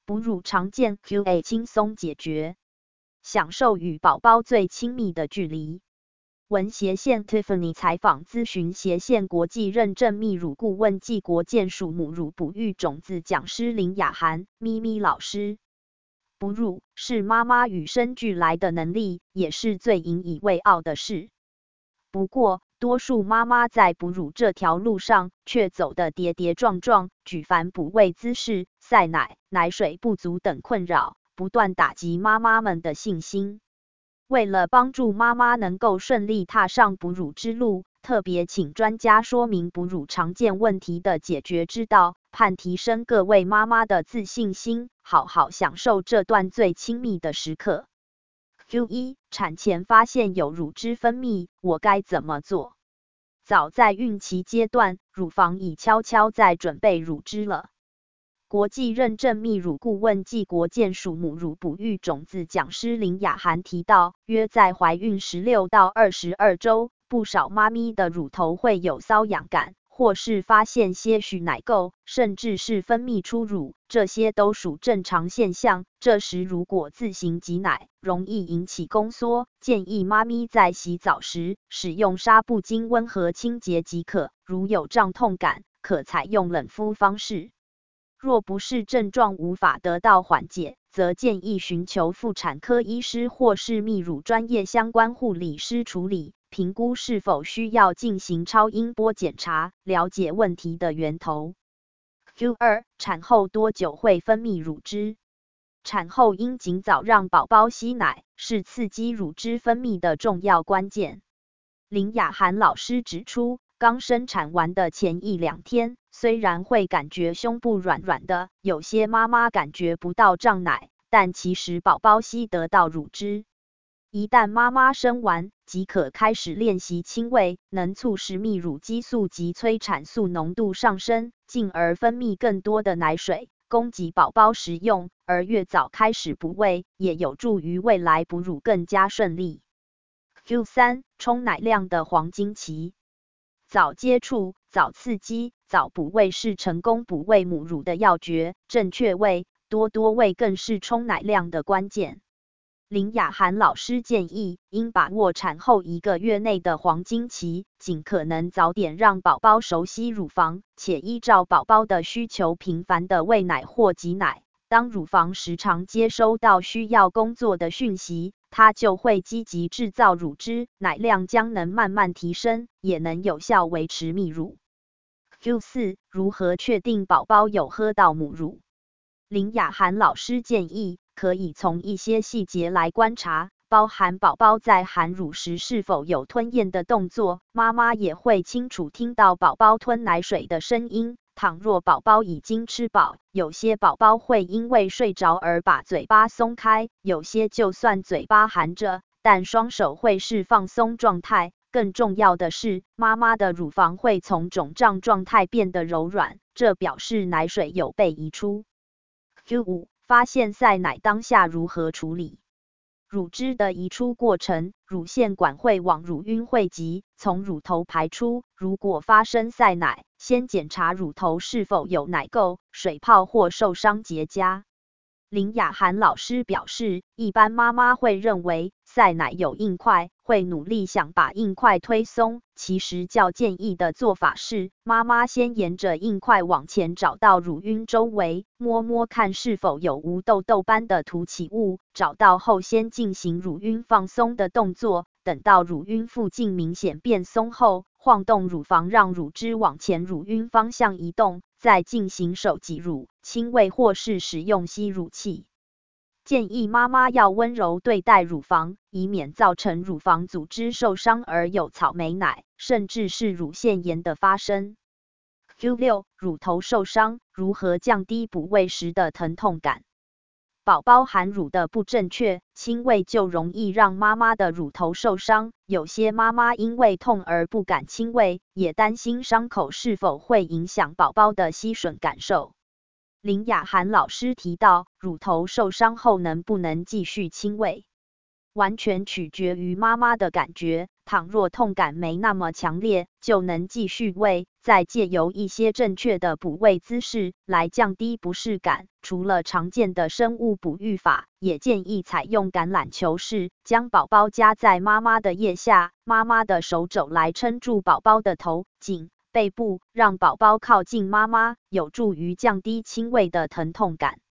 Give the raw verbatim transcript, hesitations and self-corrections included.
哺乳常见 Q A 轻松解决，享受与宝宝最亲密的距离。文斜线 Tiffany 采访咨询斜线国际认证泌乳顾问暨国健署母乳哺育种子讲师林雅涵咪咪老师。哺乳是妈妈与生俱来的能力，也是最引以为傲的事。不过，多数妈妈在哺乳这条路上却走得跌跌撞撞，举凡哺喂姿势、塞奶、奶水不足等困扰，不断打击妈妈们的信心。为了帮助妈妈能够顺利踏上哺乳之路，特别请专家说明哺乳常见问题的解决之道，盼提升各位妈妈的自信心，好好享受这段最亲密的时刻。Q 一 产前发现有乳汁分泌，我该怎么做？早在孕期阶段，乳房已悄悄在准备乳汁了。国际认证泌乳顾问暨国健署母乳哺育种子讲师林雅涵提到，约在怀孕十六到二十二周，不少妈咪的乳头会有瘙痒感，或是发现些许奶垢，甚至是分泌出乳，这些都属正常现象。这时如果自行挤奶，容易引起宫缩，建议妈咪在洗澡时使用纱布巾温和清洁即可。如有胀痛感，可采用冷敷方式。若不是症状无法得到缓解，则建议寻求妇产科医师或是泌乳专业相关护理师处理，评估是否需要进行超音波检查，了解问题的源头。Q 二 产后多久会分泌乳汁？产后应尽早让宝宝吸奶，是刺激乳汁分泌的重要关键。林雅涵老师指出，刚生产完的前一两天，虽然会感觉胸部软软的，有些妈妈感觉不到胀奶，但其实宝宝吸得到乳汁。一旦妈妈生完，即可开始练习亲喂，能促使泌乳激素及催产素浓度上升，进而分泌更多的奶水，供给宝宝食用。而越早开始哺喂，也有助于未来哺乳更加顺利。Q 三 冲奶量的黄金期。早接触、早刺激、早哺喂是成功哺喂母乳的要诀，正确喂、多多喂更是冲奶量的关键。林雅涵老师建议，应把握产后一个月内的黄金期，尽可能早点让宝宝熟悉乳房，且依照宝宝的需求频繁的喂奶或挤奶。当乳房时常接收到需要工作的讯息，它就会积极制造乳汁，奶量将能慢慢提升，也能有效维持泌乳。Q 四 如何确定宝宝有喝到母乳？林雅涵老师建议，可以从一些细节来观察，包含宝宝在含乳时是否有吞咽的动作，妈妈也会清楚听到宝宝吞奶水的声音。倘若宝宝已经吃饱，有些宝宝会因为睡着而把嘴巴松开，有些就算嘴巴含着，但双手会是放松状态。更重要的是，妈妈的乳房会从肿胀状态变得柔软，这表示奶水有被移出。Q 五 发现塞奶当下如何处理？乳汁的移出过程，乳腺管会往乳晕汇集，从乳头排出。如果发生塞奶，先检查乳头是否有奶垢、水泡或受伤结痂。林雅涵老师表示，一般妈妈会认为塞奶有硬块，会努力想把硬块推松。其实较建议的做法是，妈妈先沿着硬块往前找到乳晕周围，摸摸看是否有无痘痘般的凸起物，找到后先进行乳晕放松的动作，等到乳晕附近明显变松后，晃动乳房让乳汁往前乳晕方向移动，再进行手挤乳、亲喂或是使用吸乳器。建议妈妈要温柔对待乳房，以免造成乳房组织受伤而有草莓奶，甚至是乳腺炎的发生。Q 六 乳头受伤，如何降低哺喂时的疼痛感？宝宝含乳的不正确，亲喂就容易让妈妈的乳头受伤。有些妈妈因为痛而不敢亲喂，也担心伤口是否会影响宝宝的吸吮感受。林雅涵老师提到，乳头受伤后能不能继续亲喂，完全取决于妈妈的感觉。倘若痛感没那么强烈，就能继续喂。 再借由一些正确的哺喂姿势来降低不适感。除了常见的生物哺育法，也建议采用橄榄球式，将宝宝夹在妈妈的腋下，妈妈的手肘来撑住宝宝的头、颈、背部，让宝宝靠近妈妈，有助于降低轻微的疼痛感。